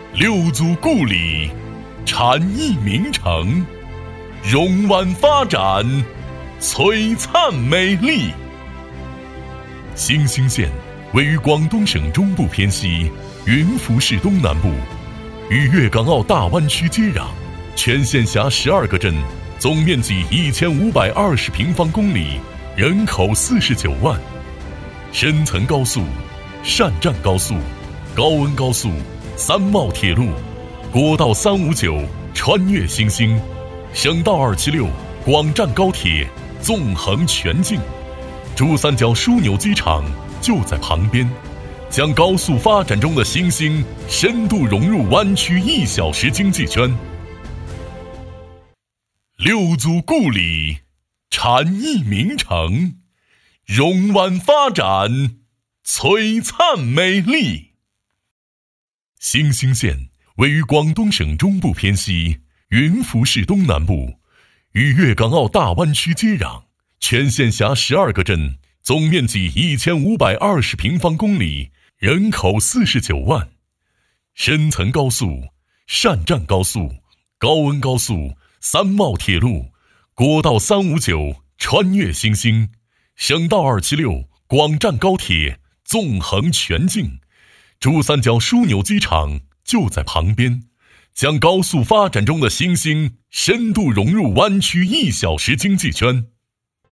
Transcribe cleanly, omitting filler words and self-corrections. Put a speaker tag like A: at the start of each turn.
A: 六祖故里，禅意名城，容湾发展，璀璨美丽。新兴县位于广东省中部偏西，云浮市东南部，与粤港澳大湾区接壤，全县辖12个镇，总面积1520平方公里，人口49万。深层高速、汕站高速、高温高速、三茂铁路、国道359穿越新兴，省道276、广湛高铁纵横全境，珠三角枢纽机场就在旁边，将高速发展中的新兴深度融入湾区1小时经济圈。六祖故里，禅意名城，容湾发展，璀璨美丽。新兴县位于广东省中部偏西，云浮市东南部，与粤港澳大湾区接壤，全县辖12个镇，总面积1520平方公里，人口49万。深层高速、汕站高速、高温高速、三茂铁路、国道359穿越新兴，省道276广湛高铁纵横全境，珠三角枢纽机场就在旁边，将高速发展中的新兴深度融入湾区1小时经济圈。